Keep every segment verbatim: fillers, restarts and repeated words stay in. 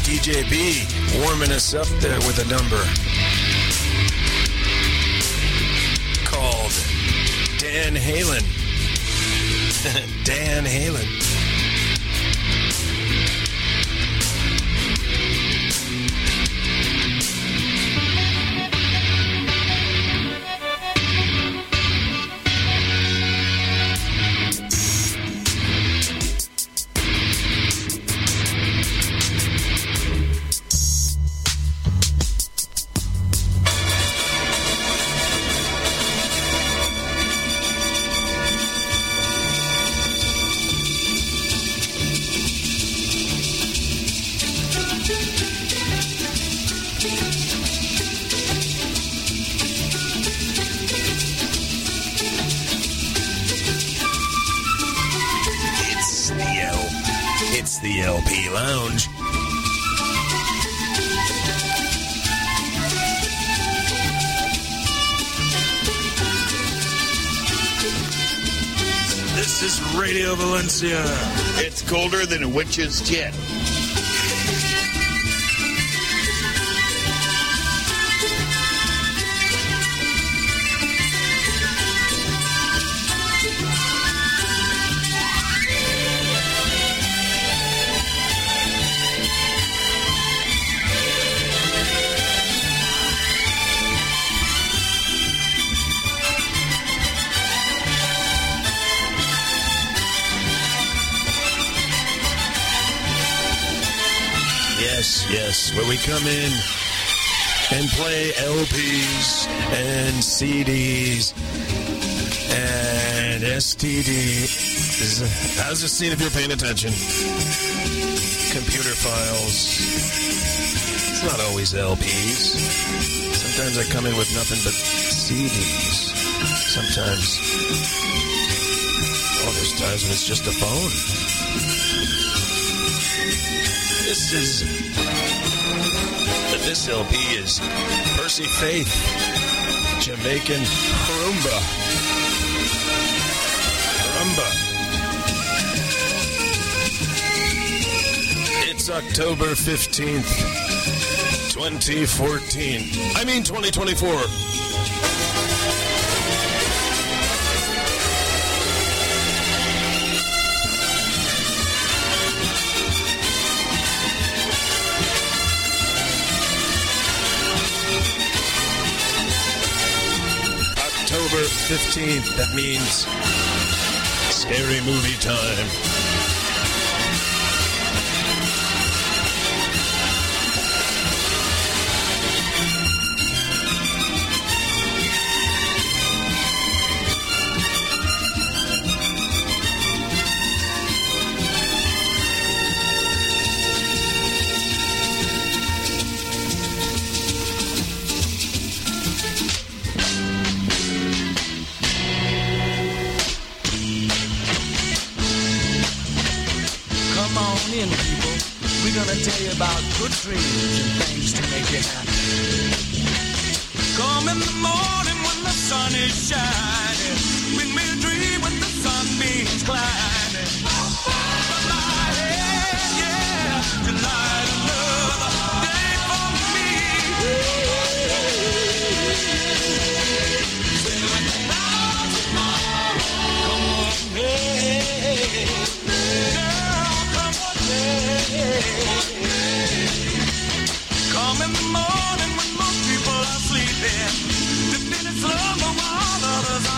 D J B warming us up there with a number called Dan Halen. Dan Halen. The L P Lounge. This is Radio Valencia. It's colder than a witch's tit. Yes, where we come in and play L Ps and C Ds and S T Ds. How's this scene if you're paying attention? Computer files. It's not always L Ps. Sometimes I come in with nothing but C Ds. Sometimes, oh, there's times when it's just a phone. This is... This L P is Percy Faith, Jamaican Rumba. Rumba. It's October fifteenth, twenty fourteen. I mean twenty twenty-four. October fifteenth, that means scary movie time. Tell you about good dreams and things to make you happy. Come in the morning when the sun is shining. Bring me a dream with the sunbeams climbing. Over my head, yeah, to light another day for me. Say when the clouds tomorrow, come on, hey, girl, come on, hey. Come in the morning when most people are sleeping, dipping in slumber while others are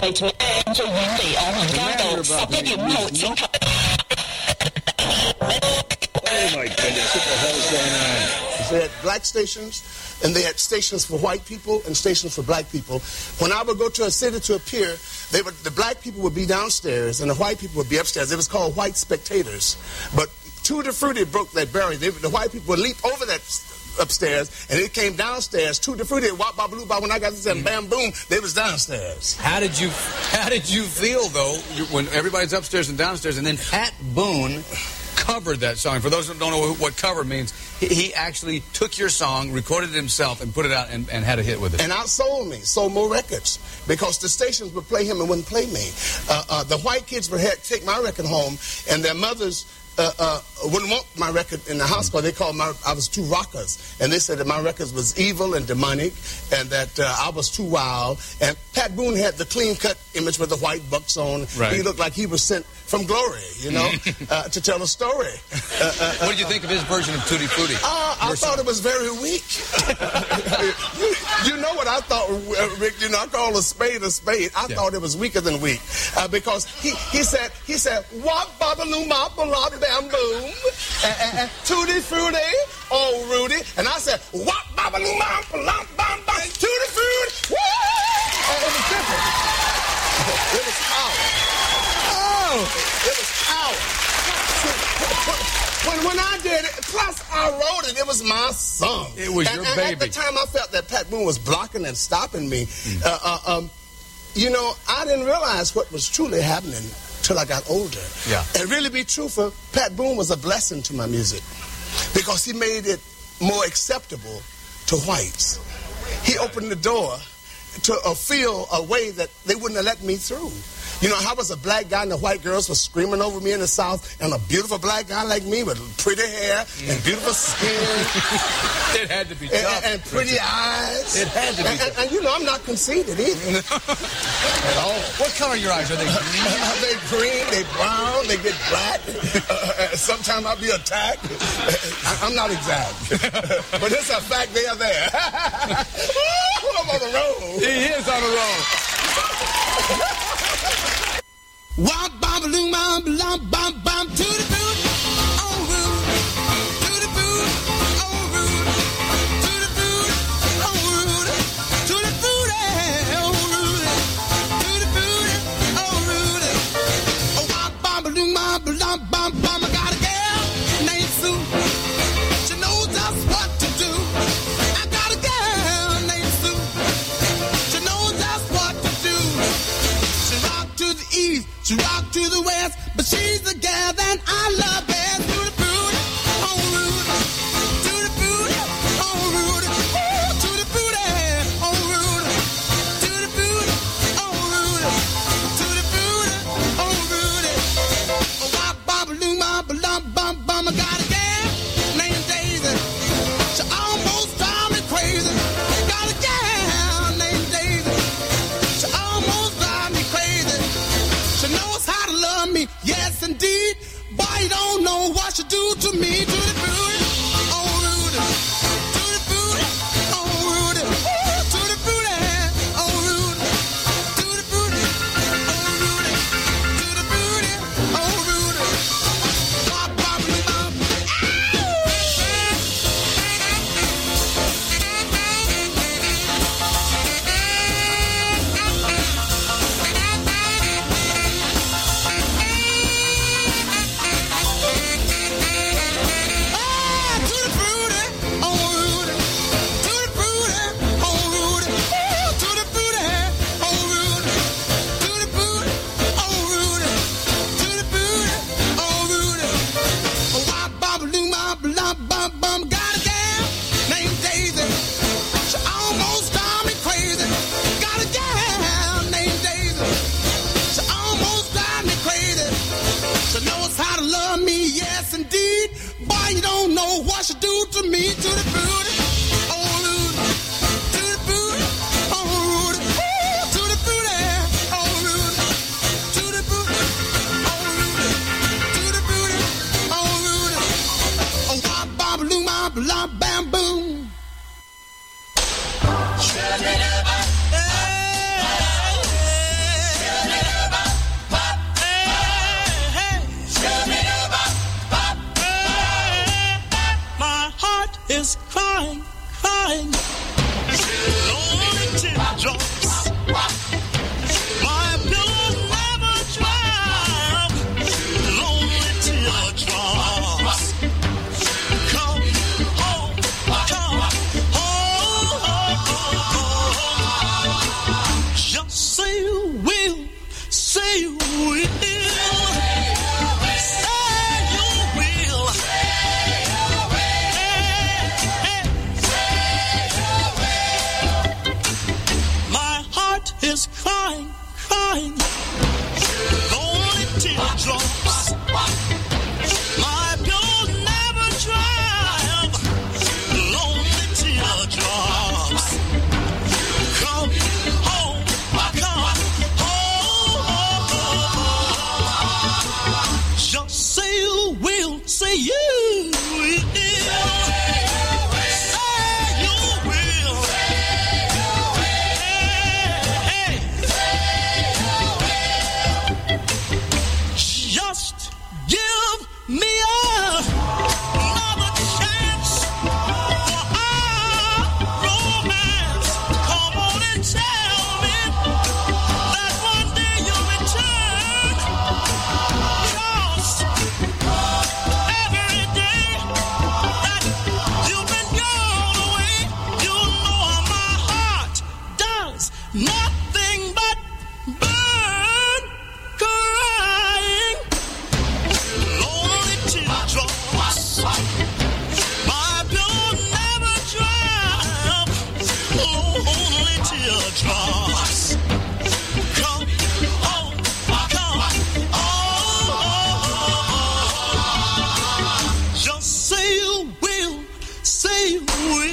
為咗最遠離我們街道十一月五號請求。 Oh my goodness, what the hell is going on? They had black stations, and they had stations for white people and stations for black people. When I would go to a city to appear, they would, the black people would be downstairs, and the white people would be upstairs. It was called white spectators. But Tutti Frutti broke that barrier. They, the white people would leap over that upstairs, and it came downstairs. Tutti Frutti, wop, bop, loop, bop. When I got this, and bam, boom, they was downstairs. How did you, how did you feel, though, when everybody's upstairs and downstairs, and then Pat Boone covered that song? For those who don't know what cover means, he, he actually took your song, recorded it himself, and put it out and, and had a hit with it. And outsold me, sold more records, because the stations would play him and wouldn't play me. Uh, uh, the white kids would have, take my record home, and their mothers uh, uh, wouldn't want my record in the house because they called my, I was too rockers. And they said that my records was evil and demonic, and that uh, I was too wild. And Pat Boone had the clean-cut image with the white bucks on. Right. He looked like he was sent from glory, you know, uh, to tell a story. Uh, uh, what did you think of his version of Tutti Frutti? Uh, I thought it was very weak. you, you know what I thought, Rick? You know, I call a spade a spade. I yeah. thought it was weaker than weak uh, because he, he said he said wop babaloo mop bop bam boom and, and Tutti Frutti, oh Rudy, and I said wop babaloo mop bop bam bam Tutti Frutti, woo! And it was different. It was power. Oh, it was power. When, when I did it, plus I wrote it, it was my song. It was and, your and baby. At the time, I felt that Pat Boone was blocking and stopping me. Mm. Uh, uh, um, you know, I didn't realize what was truly happening till I got older. Yeah. And really be truthful, Pat Boone was a blessing to my music because he made it more acceptable to whites. He opened the door to uh, feel a way that they wouldn't have let me through. You know, I was a black guy and the white girls were screaming over me in the South, and a beautiful black guy like me with pretty hair and beautiful skin. It had to be tough. And, and pretty eyes. It had to be and, tough. And, and, you know, I'm not conceited either. At all. What color are your eyes? Are they green? Uh, they green, they brown, they get black. Uh, sometimes I'll be attacked. I, I'm not exact. But it's a fact they are there. I'm on the road. He is on the road. Wop bam balloon bam bam bam bam to the boot, oh rude, to the boot, oh rude, to the boot, oh rude, to the boot, oh rude, to the boot, oh rude. Oh wop bam balloon bam bam bam bam. I got a girl named Sue. She knows just what to do. I got a girl named Sue. She knows just what to do. She rock to the east. She rock to the west, but she's the gal that I love best. To the booty, oh rude. To the booty, oh rude. Ooh, to the booty, oh rude. To the booty, oh rude. To the booty, oh rude. Oh, wop, bop, loom, bop, lump, bum, bum. I got a gal named Daisy. She almost drives me crazy. Got a gal named Daisy. She almost drives me crazy. She knows how to love me, yes indeed. Boy, you don't know what she do to me. To the booty, oh rude. To the booty, oh rude. Ooh, to the booty, oh rude. To the booty, oh rude. To the booty, oh rude. Bop, bop, bop. What she do to me, to the booty, oh rude, to the booty, oh rude, ooh, to the booty, oh rude, to the booty, oh rude, to the booty, oh rude, oh wop, bop, loom, bop, lop, bam, boom. crying, crying. Lonely teardrops. My pillow never dry. Lonely teardrops. Come home, come home. Just say you will, say you will. Is crying, crying, lonely teardrops. My pillow never dry. Lonely teardrops. Come home, come home. Just say you will, say you will. Nothing but burn, crying, lonely teardrops. My pillow never dry. Lonely teardrops. Come home, come home. Just say you will, say you will.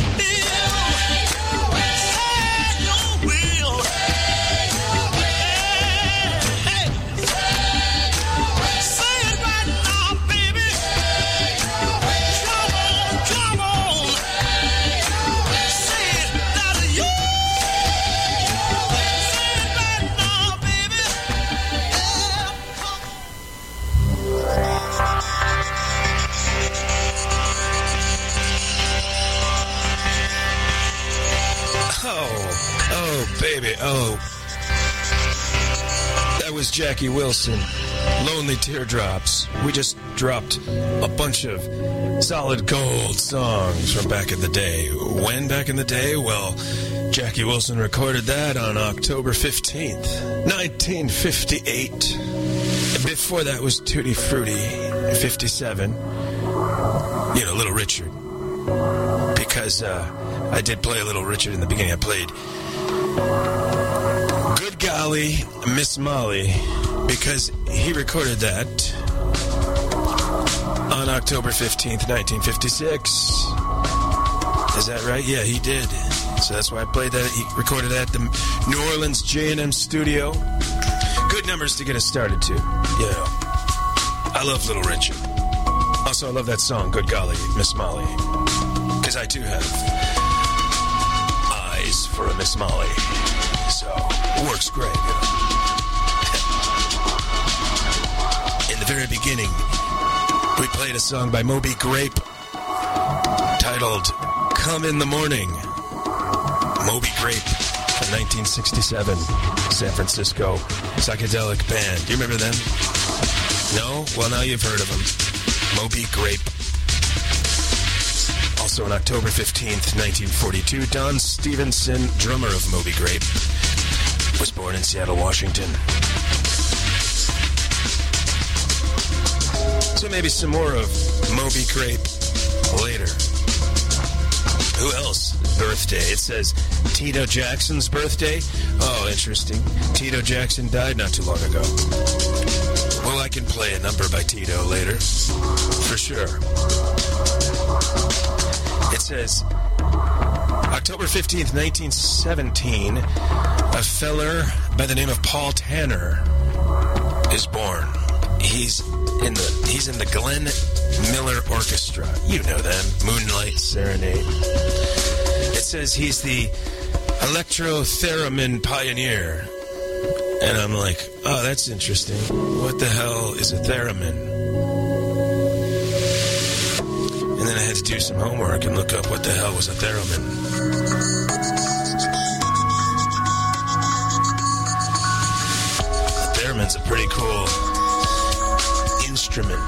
Baby, oh, that was Jackie Wilson, Lonely Teardrops. We just dropped a bunch of solid gold songs from back in the day. When back in the day? Well, Jackie Wilson recorded that on October fifteenth, nineteen fifty-eight. Before that was Tutti Frutti, fifty-seven. You know, Little Richard. Because uh, I did play Little Richard in the beginning. I played Good Golly, Miss Molly, because he recorded that on October fifteenth, nineteen fifty-six. Is that right? Yeah, he did. So that's why I played that. He recorded that at the New Orleans J and M studio. Good numbers to get us started, too. Yeah. I love Little Richard. Also, I love that song, Good Golly, Miss Molly. Because I, too, have eyes for a Miss Molly. So, it works great, you know. In the very beginning, we played a song by Moby Grape titled Come in the Morning. Moby Grape from nineteen sixty-seven, San Francisco psychedelic band. Do you remember them? No? Well, now you've heard of them. Moby Grape. Also on October fifteenth, nineteen forty-two, Don Stevenson, drummer of Moby Grape, was born in Seattle, Washington. So maybe some more of Moby Grape later. Who else? Birthday. It says Tito Jackson's birthday. Oh, interesting. Tito Jackson died not too long ago. Well, I can play a number by Tito later. For sure. It says October fifteenth, nineteen seventeen, a feller by the name of Paul Tanner is born. He's in the he's in the Glenn Miller Orchestra. You know them. Moonlight Serenade. It says he's the electro-theremin pioneer. And I'm like, oh, that's interesting. What the hell is a theremin? And then I had to do some homework and look up what the hell was a theremin. A theremin's a pretty cool instrument.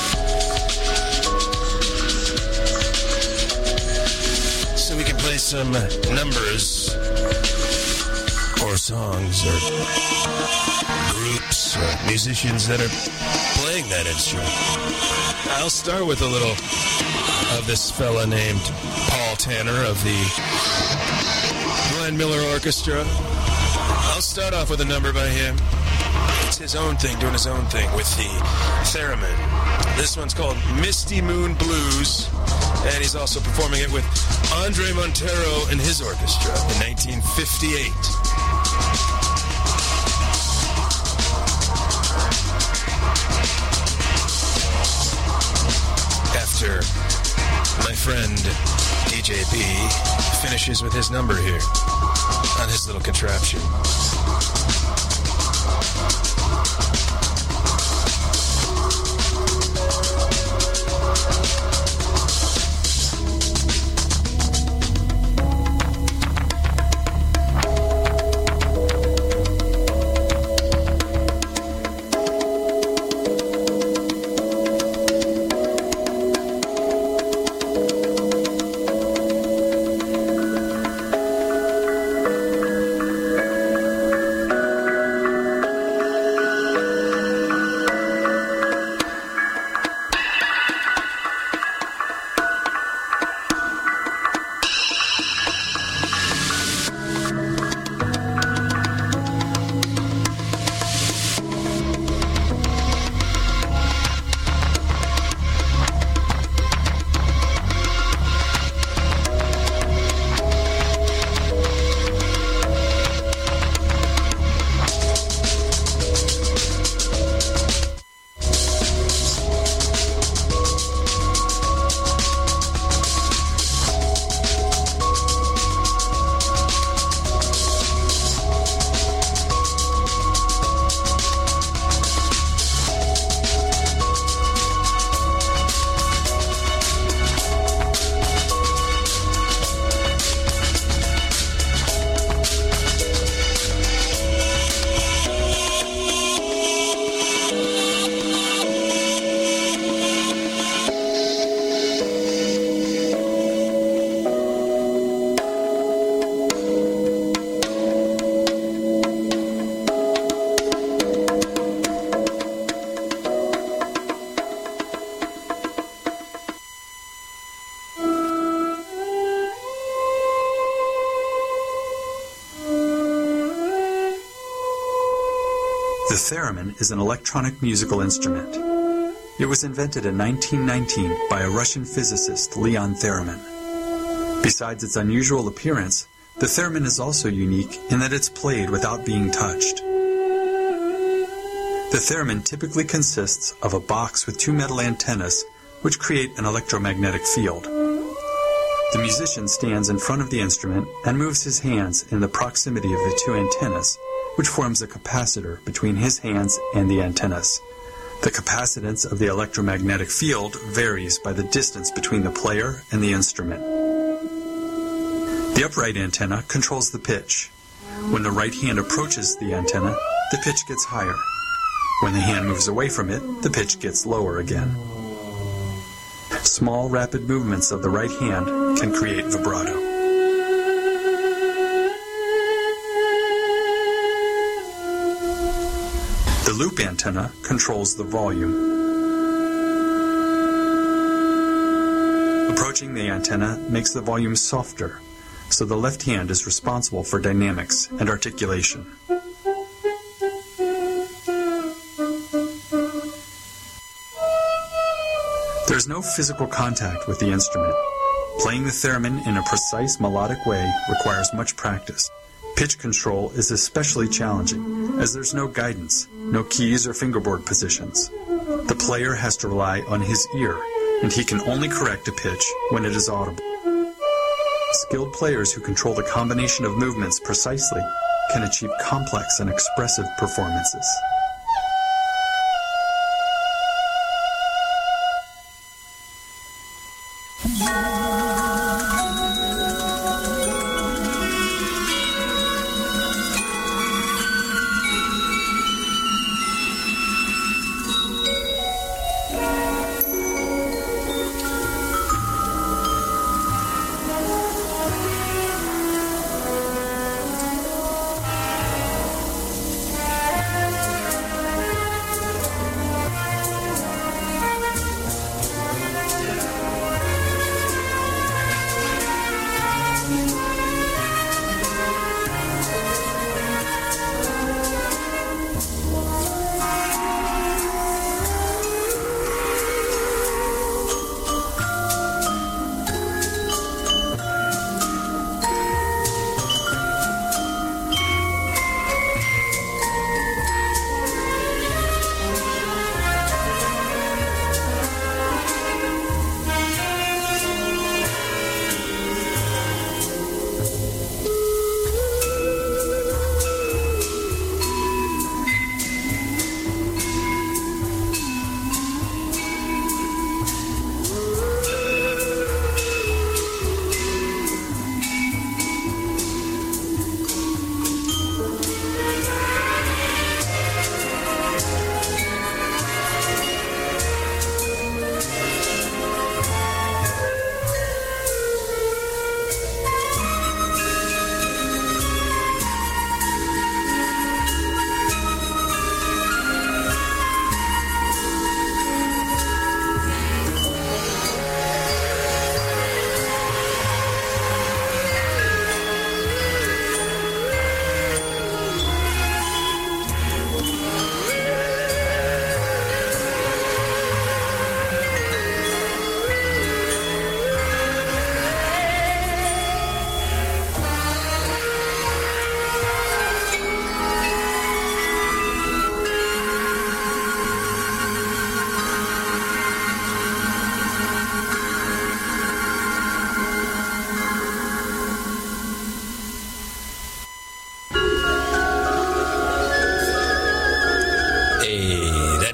So we can play some numbers or songs or groups or musicians that are playing that instrument. I'll start with a little of this fella named Paul Tanner of the Glenn Miller Orchestra. I'll start off with a number by him. It's his own thing, doing his own thing with the theremin. This one's called Misty Moon Blues, and he's also performing it with Andre Montero and his orchestra in nineteen fifty-eight. After my friend D J B finishes with his number here on his little contraption. The theremin is an electronic musical instrument. It was invented in nineteen nineteen by a Russian physicist, Leon Theremin. Besides its unusual appearance, the theremin is also unique in that it's played without being touched. The theremin typically consists of a box with two metal antennas which create an electromagnetic field. The musician stands in front of the instrument and moves his hands in the proximity of the two antennas, which forms a capacitor between his hands and the antennas. The capacitance of the electromagnetic field varies by the distance between the player and the instrument. The upright antenna controls the pitch. When the right hand approaches the antenna, the pitch gets higher. When the hand moves away from it, the pitch gets lower again. Small, rapid movements of the right hand can create vibrato. The loop antenna controls the volume. Approaching the antenna makes the volume softer, so the left hand is responsible for dynamics and articulation. There is no physical contact with the instrument. Playing the theremin in a precise melodic way requires much practice. Pitch control is especially challenging, as there's no guidance, no keys or fingerboard positions. The player has to rely on his ear, and he can only correct a pitch when it is audible. Skilled players who control the combination of movements precisely can achieve complex and expressive performances.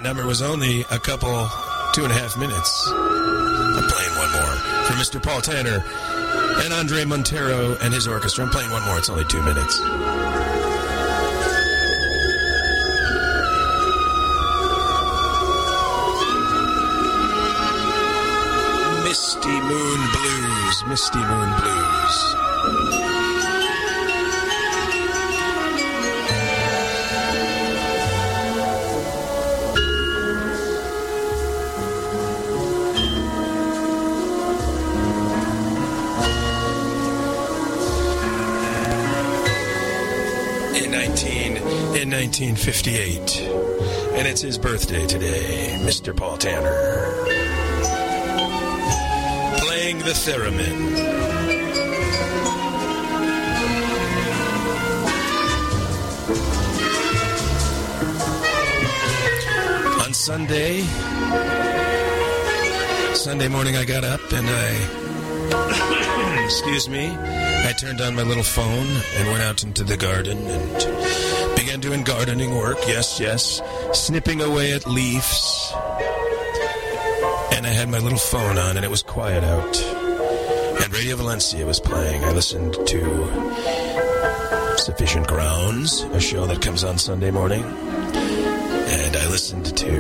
number was only a couple, two and a half minutes. I'm playing one more for Mister Paul Tanner and Andre Montero and his orchestra. I'm playing one more. It's only two minutes. Misty Moon Blues. Misty Moon Blues. In nineteen fifty-eight, and it's his birthday today, Mister Paul Tanner, playing the theremin. On Sunday, Sunday morning I got up and I, excuse me, I turned on my little phone and went out into the garden and began doing gardening work, yes, yes, snipping away at leaves. And I had my little phone on, and it was quiet out. And Radio Valencia was playing. I listened to Sufficient Grounds, a show that comes on Sunday morning. And I listened to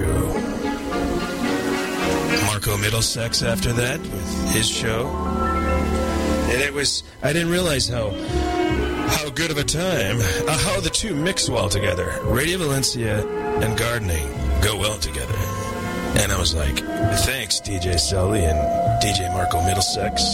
Marco Middlesex after that with his show. And it was, I didn't realize how... How good of a time. Uh, how the two mix well together. Radio Valencia and gardening go well together. And I was like, thanks, D J Sully and D J Marco Middlesex.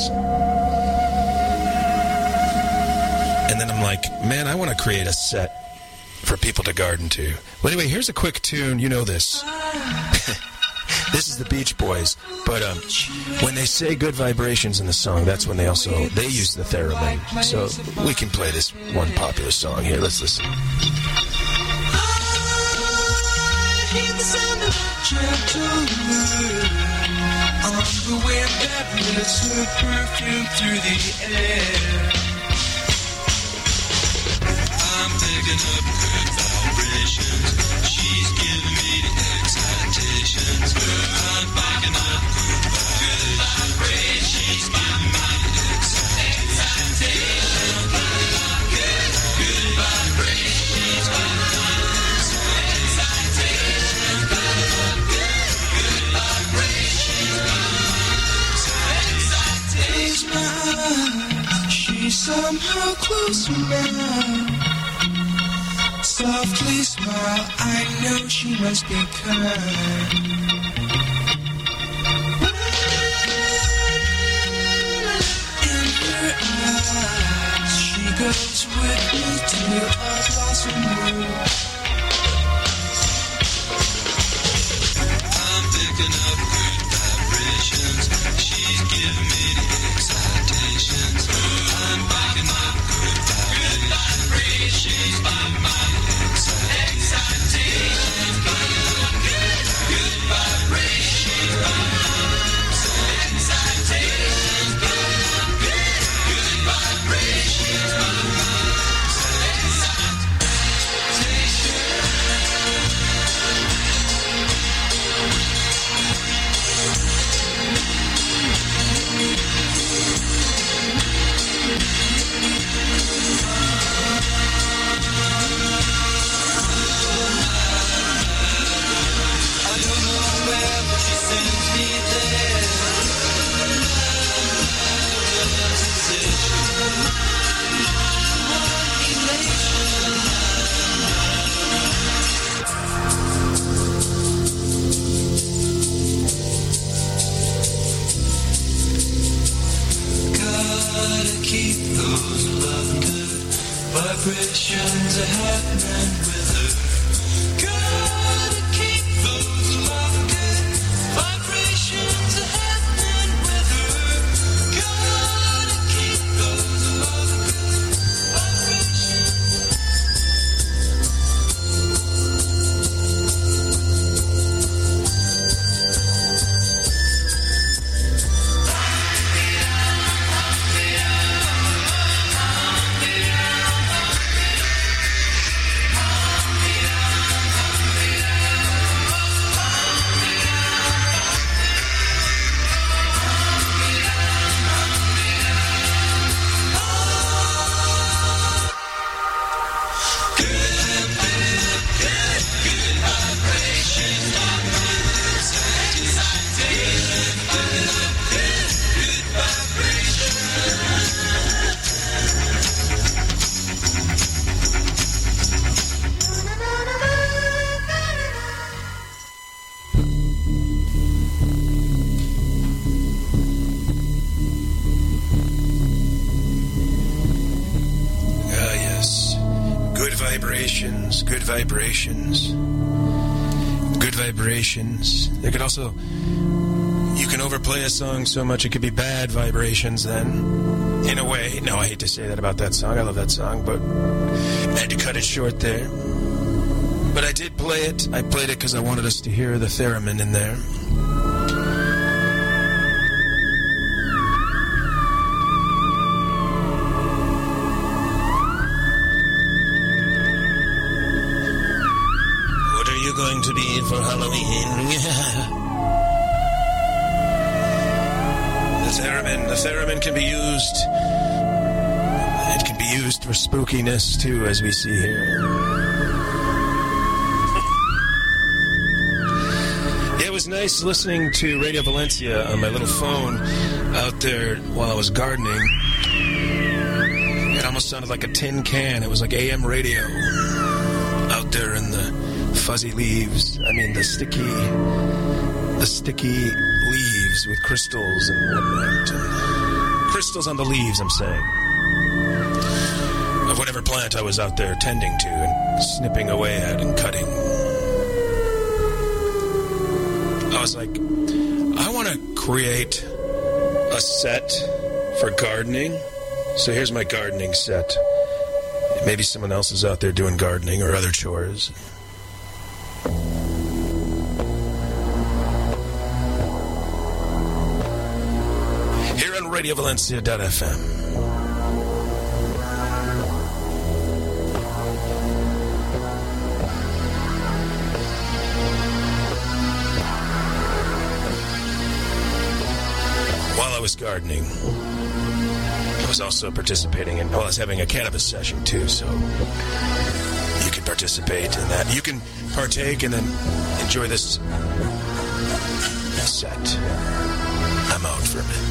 And then I'm like, man, I want to create a set for people to garden to. Well, anyway, here's a quick tune. You know this. This is the Beach Boys, but um, when they say good vibrations in the song, that's when they also, they use the theremin. So we can play this one popular song here. Let's listen. I hear the sound of gentle wind on the wind that lifts her perfume through the air. I'm picking up good vibrations. She's giving me the excitations. I'm picking up good vibrations. She's giving me the excitations. Good, good vibrations. Excitations. Good, good vibrations. Excitations. She's somehow closer now. Softly smile, I know she must be kind. In her eyes, she goes with me to a blossom room. I'm picking up good vibrations. She's giving me the excitations. I'm picking up good vibrations. She's giving me vibrations are happening with her. Gotta keep those love good vibrations are happening with her. Gotta keep those love good vibrations. vibrations, good vibrations, good vibrations. There could also, you can overplay a song so much it could be bad vibrations then, in a way. No, I hate to say that about that song. I love that song, but I had to cut it short there. But I did play it. I played it because I wanted us to hear the theremin in there. What are you going to be for Halloween? The theremin. The theremin can be used. It can be used for spookiness, too, as we see here. It was nice listening to Radio Valencia on my little phone out there while I was gardening. It almost sounded like a tin can. It was like A M radio out there in the fuzzy leaves. I mean, the sticky, the sticky leaves with crystals and whatnot. And crystals on the leaves, I'm saying. Of whatever plant I was out there tending to and snipping away at and cutting. I was like, I want to create a set for gardening. So here's my gardening set. Maybe someone else is out there doing gardening or other chores. Here on Radio Valencia dot f m. While I was gardening, I was also participating in, well, I was having a cannabis session too, so you can participate in that. You can partake and then enjoy this set. I'm out for a minute.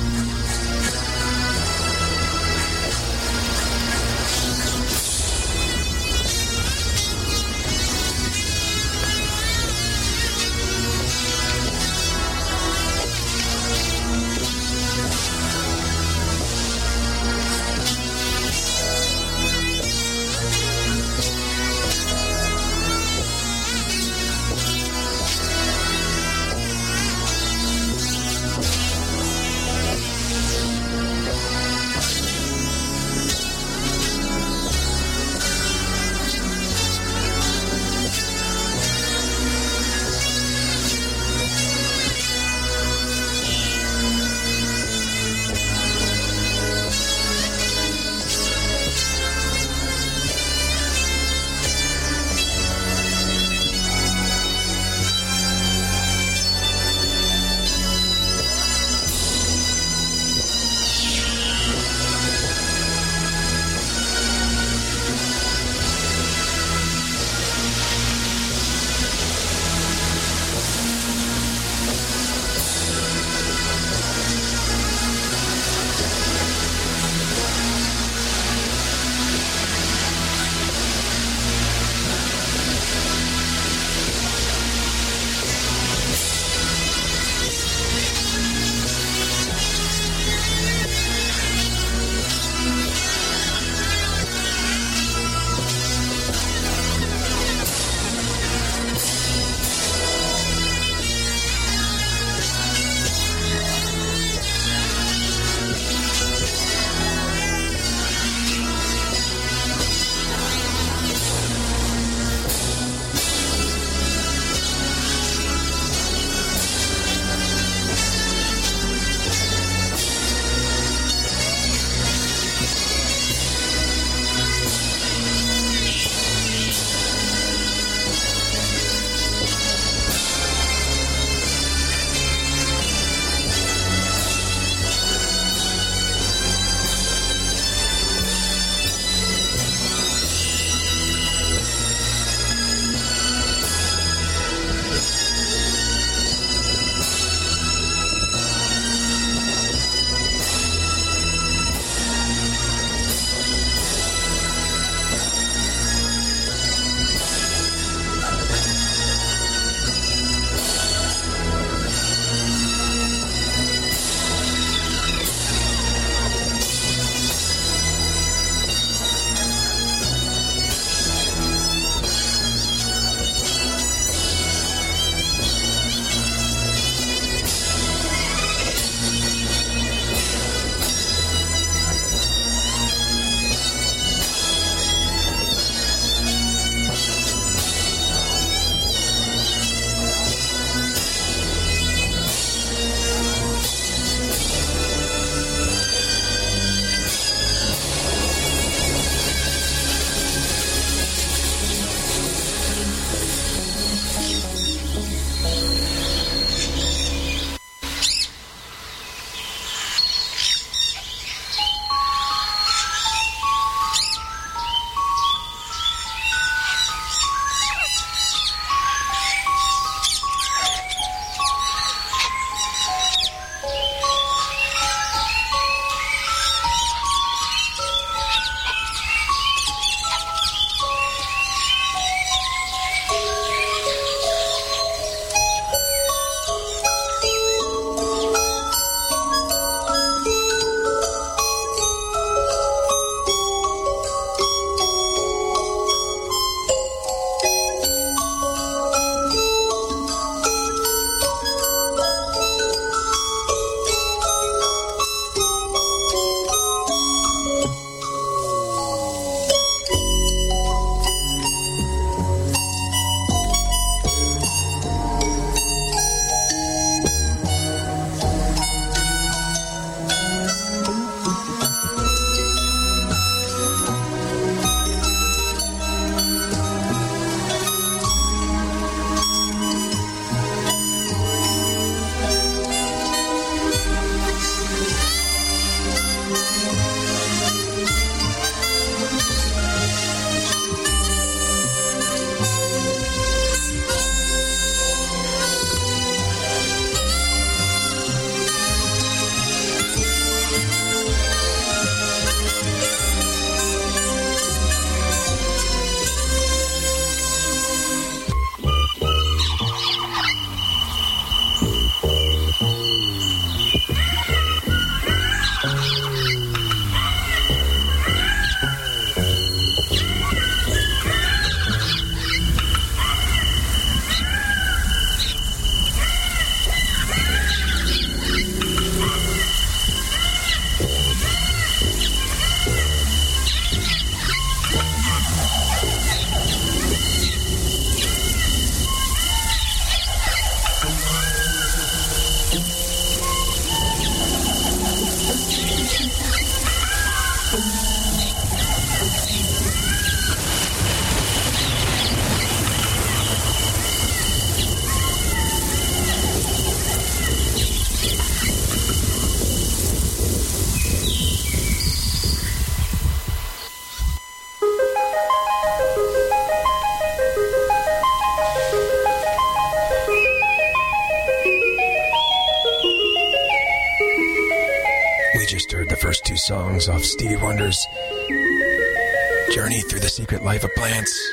songs off Stevie Wonder's Journey Through the Secret Life of Plants.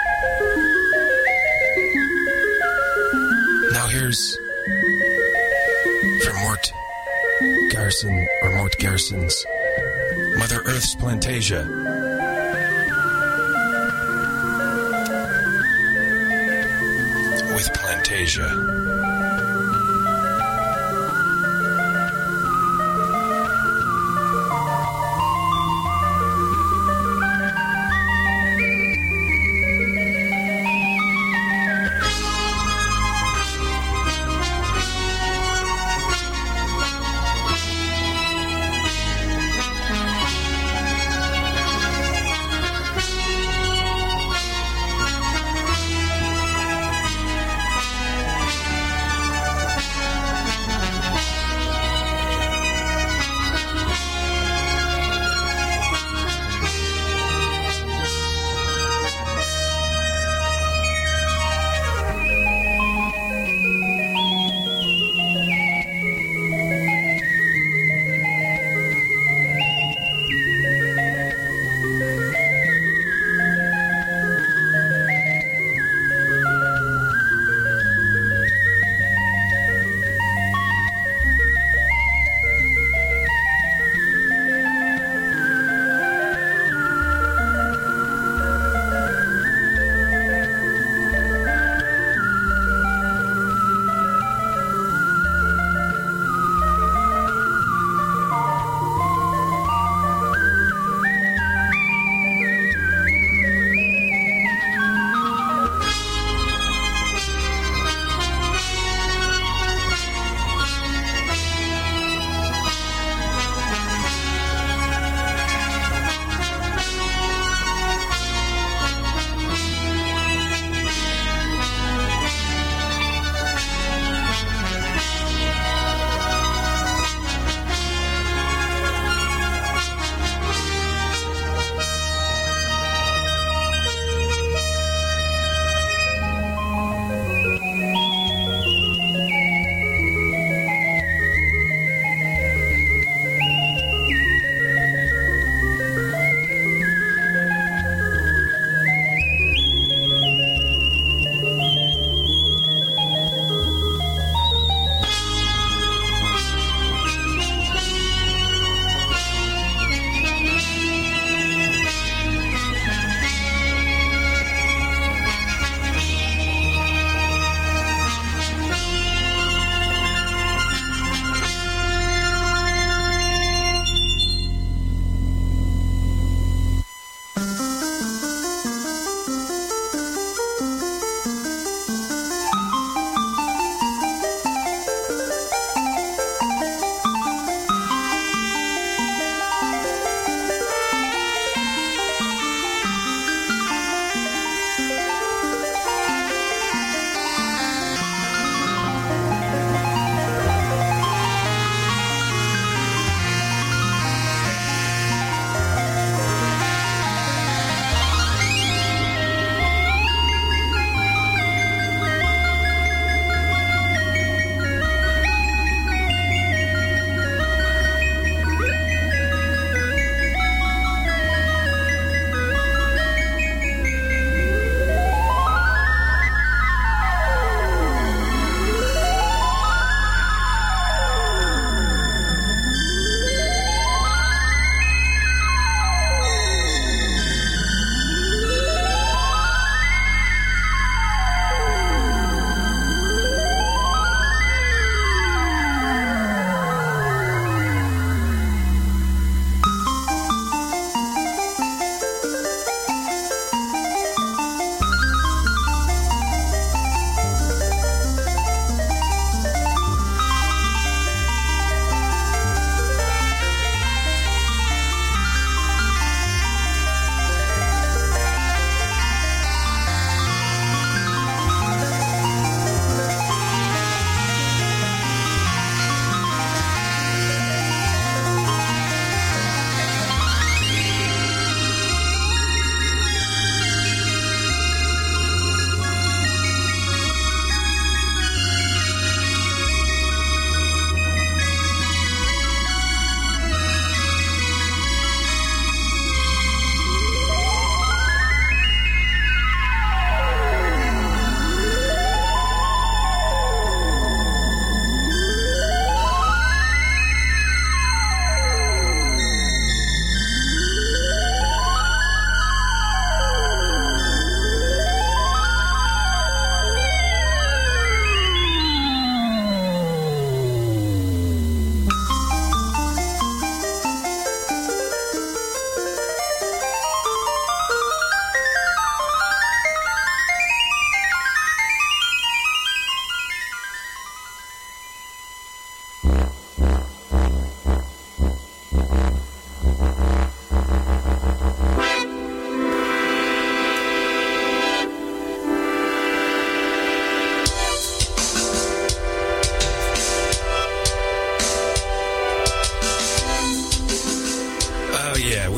Now here's from Mort Garson, or Mort Garrison's Mother Earth's Plantasia. With Plantasia.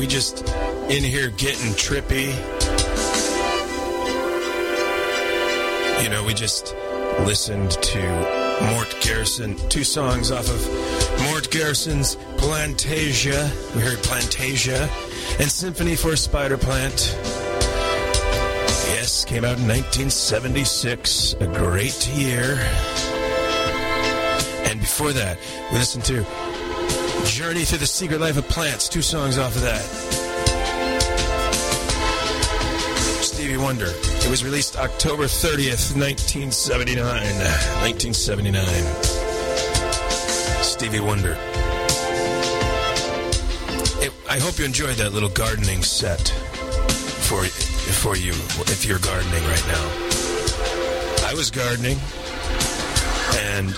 just in here getting trippy. You know, we just listened to Mort Garrison, two songs off of Mort Garrison's Plantasia. We heard Plantasia and Symphony for a Spider Plant. Yes, came out in nineteen seventy-six, a great year. And before that, we listened to Journey Through the Secret Life of Plants, two songs off of that. Stevie Wonder. It was released October thirtieth, nineteen seventy-nine. nineteen seventy-nine. Stevie Wonder. It, I hope you enjoyed that little gardening set for, for you, if you're gardening right now. I was gardening, and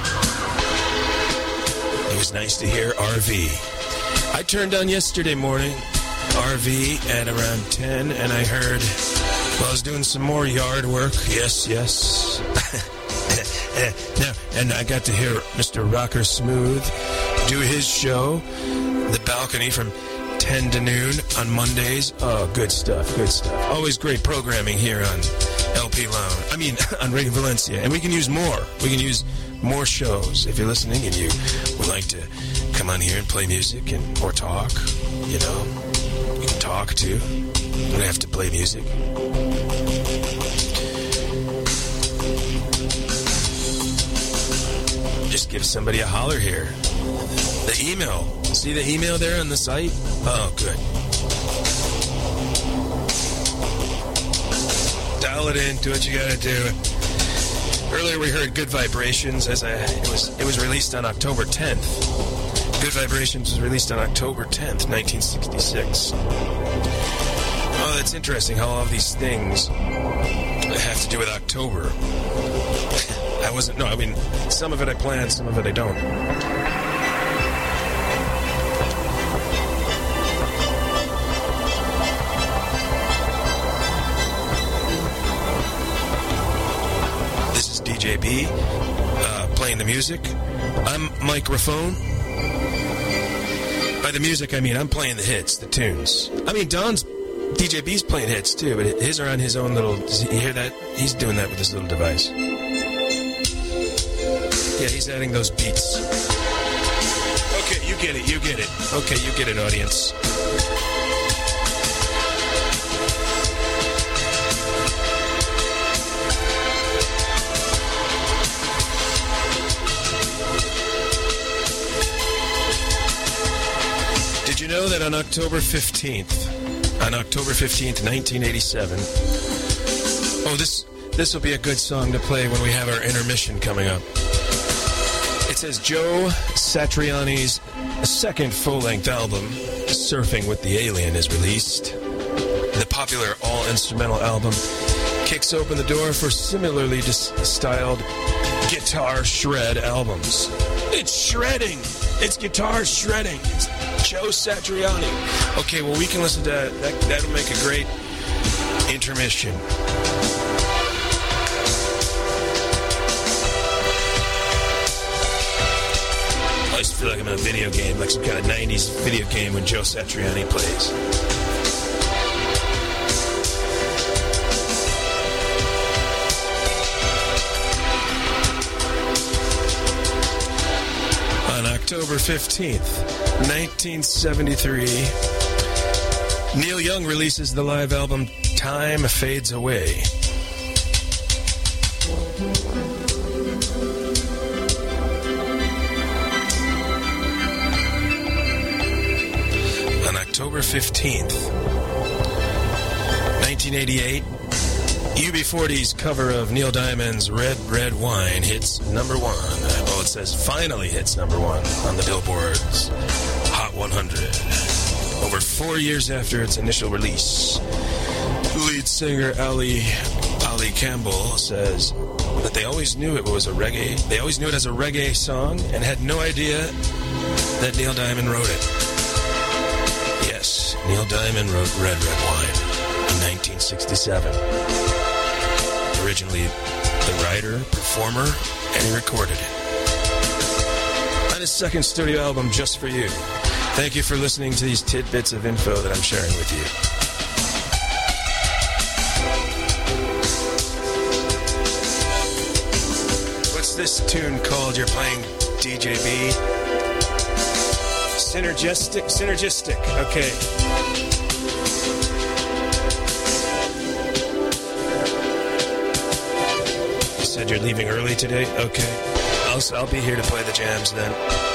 it was nice to hear R V. I turned on yesterday morning R V at around ten, and I heard, well, I was doing some more yard work. Yes, yes. Now, and I got to hear Mister Rocker Smooth do his show, The Balcony, from ten to noon on Mondays. Oh, good stuff, good stuff. Always great programming here on L P Lounge. I mean, on Radio Valencia. And we can use more. We can use more shows. If you're listening and you would like to come on here and play music and or talk, you know, you can talk too. You don't have to play music. Just give somebody a holler here. The email. See the email there on the site? Oh, good. Dial it in. Do what you gotta do. Earlier we heard Good Vibrations. As I, it was it was released on October tenth. Good Vibrations was released on October tenth, nineteen sixty-six. Oh, that's interesting how all of these things have to do with October. I wasn't, no, I mean, some of it I planned, some of it I don't. This is D J B, uh, playing the music. I'm Microphone. By the music, I mean I'm playing the hits, the tunes. I mean, Don's, D J B's playing hits too, but his are on his own little, you hear that? He's doing that with his little device. Yeah, he's adding those beats. Okay, you get it, you get it. Okay, you get it, audience. Did you know that on October fifteenth, on October fifteenth, nineteen eighty-seven, oh, this this will be a good song to play when we have our intermission coming up. It says Joe Satriani's second full-length album, Surfing with the Alien, is released. The popular all-instrumental album kicks open the door for similarly dis- styled guitar shred albums. It's shredding! It's guitar shredding! It's Joe Satriani. Okay, well, we can listen to that. that that'll make a great intermission. I just feel like I'm in a video game, like some kind of nineties video game when Joe Satriani plays. On October fifteenth, nineteen seventy-three, Neil Young releases the live album Time Fades Away. October fifteenth, nineteen eighty-eight, U B forty's cover of Neil Diamond's Red, Red Wine hits number one. Oh, it says finally hits number one on the Billboard's Hot one hundred. Over four years after its initial release, lead singer Ali, Ali Campbell says that they always knew it was a reggae, they always knew it as a reggae song and had no idea that Neil Diamond wrote it. Neil Diamond wrote Red, Red Wine in nineteen sixty-seven. Originally the writer, performer, and he recorded it. On his second studio album, Just For You, Thank you for listening to these tidbits of info that I'm sharing with you. What's this tune called you're playing, D J B? Synergistic? Synergistic. Okay. You said you're leaving early today? Okay. I'll, I'll be here to play the jams then.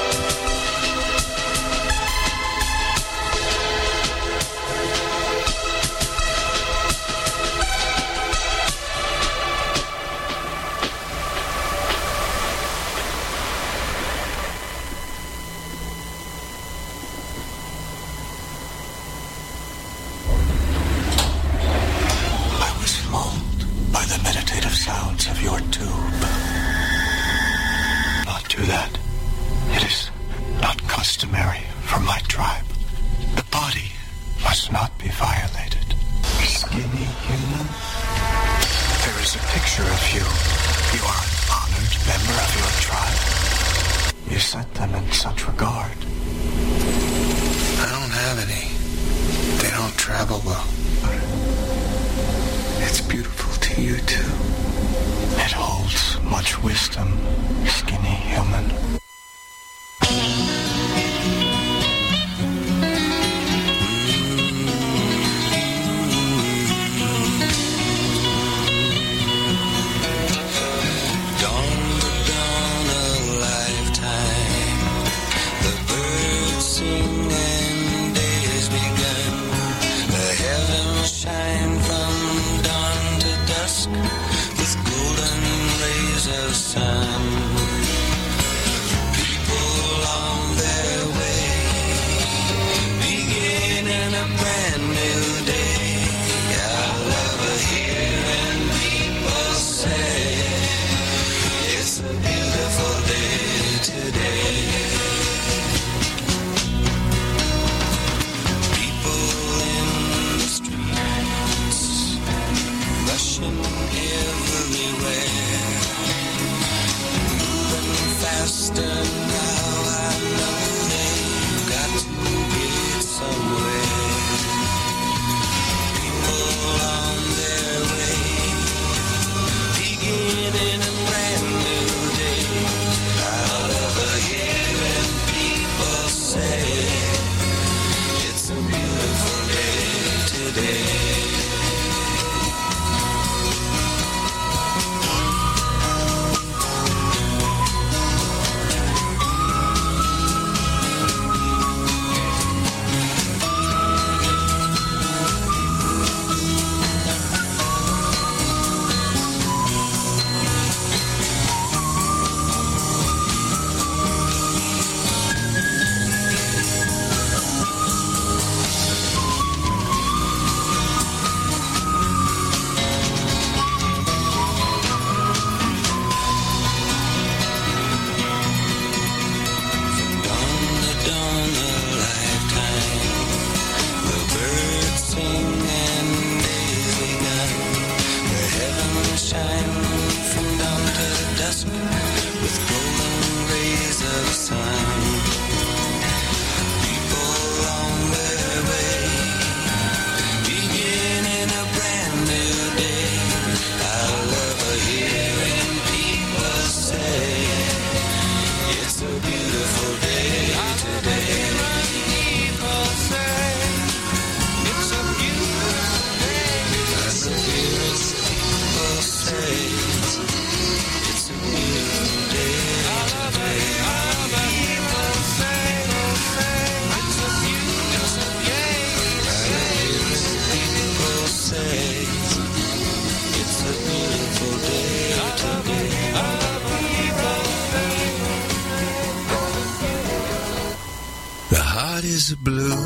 Blue,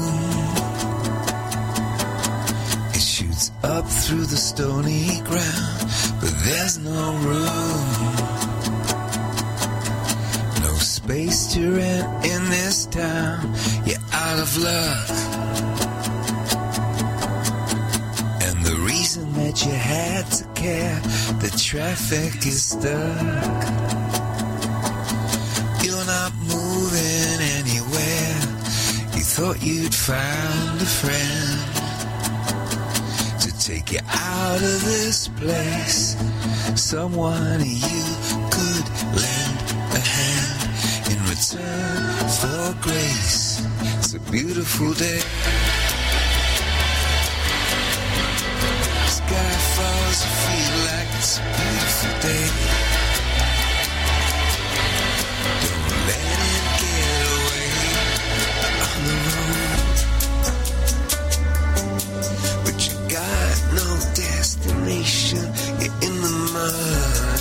it shoots up through the stony ground, but there's no room, no space to rent in this town. You're out of luck, and the reason that you had to care, the traffic is stuck. You're not moving anywhere. thought you'd found a friend to take you out of this place, someone you could lend a hand in return for grace. It's a beautiful day. Sky falls, you feel like it's a beautiful day. Don't let it get away on the road. But you got no destination, you're in the mud.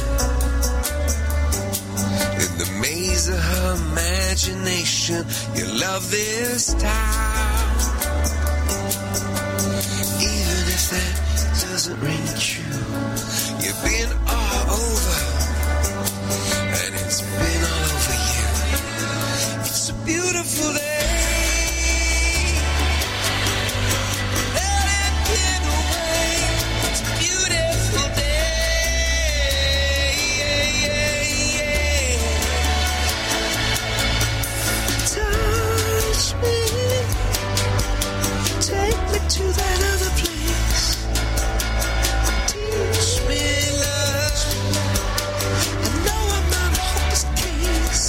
In the maze of her imagination, you love this town. Even if that doesn't ring true, you've been all over, and it's been all over you. It's a beautiful day. Let it get away. It's a beautiful day. Touch me, take me to that other place. Teach me love. I know I'm not a hopeless case.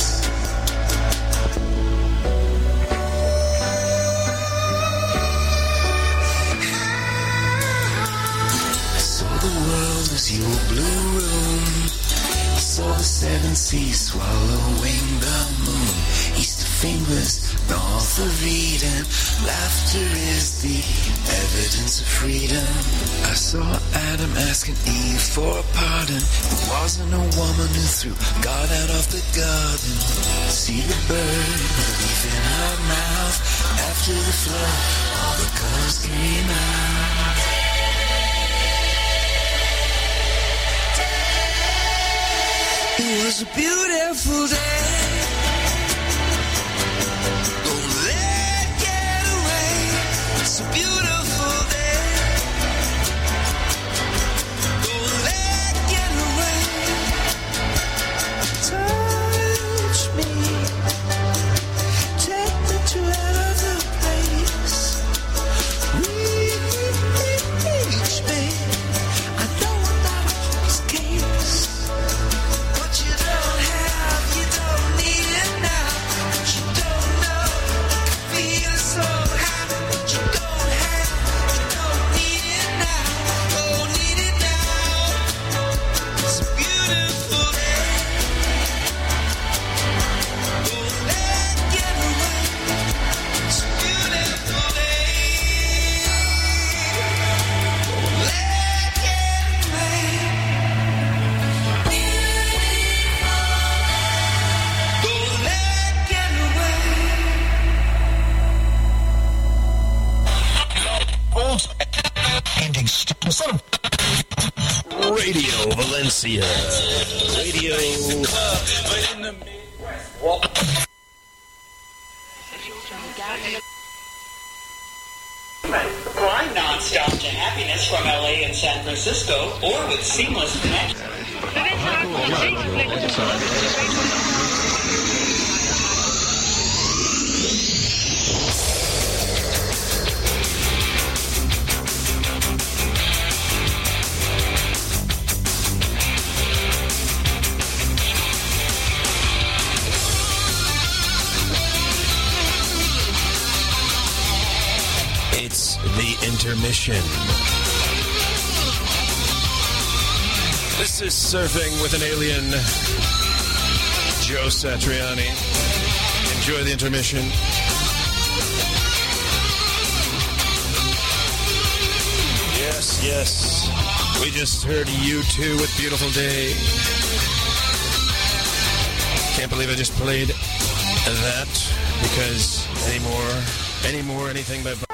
I saw the world as your blue room. I saw the seven seas swallowing the moon. East of fingers, north of Eden. Laughter is the evidence of freedom. I saw Adam asking Eve for a pardon. It wasn't a woman who threw God out of the garden. See the bird with a leaf in her mouth. After the flood, all the colors came out. It was a beautiful day. Don't let it get away. It's a beautiful day. Don't let it get away. Touch me. Take me to that other place. Reach me. I know I'm not a hopeless case. What you don't have, you don't need it now. What you don't know, you feel so happy. What you don't have, you don't need it now. Don't need it now. It's a beautiful day. Don't let it get away. It's a beautiful day. Don't let it get away. Don't let it get away. Ending st- son of Radio Valencia. Radio. Grind non-stop to happiness from L A and San Francisco, or with seamless connection. It's the intermission. This is Surfing with an Alien. Joe Satriani. Enjoy the intermission. Yes, yes. We just heard U two with Beautiful Day. Can't believe I just played that because anymore, anymore, anything but...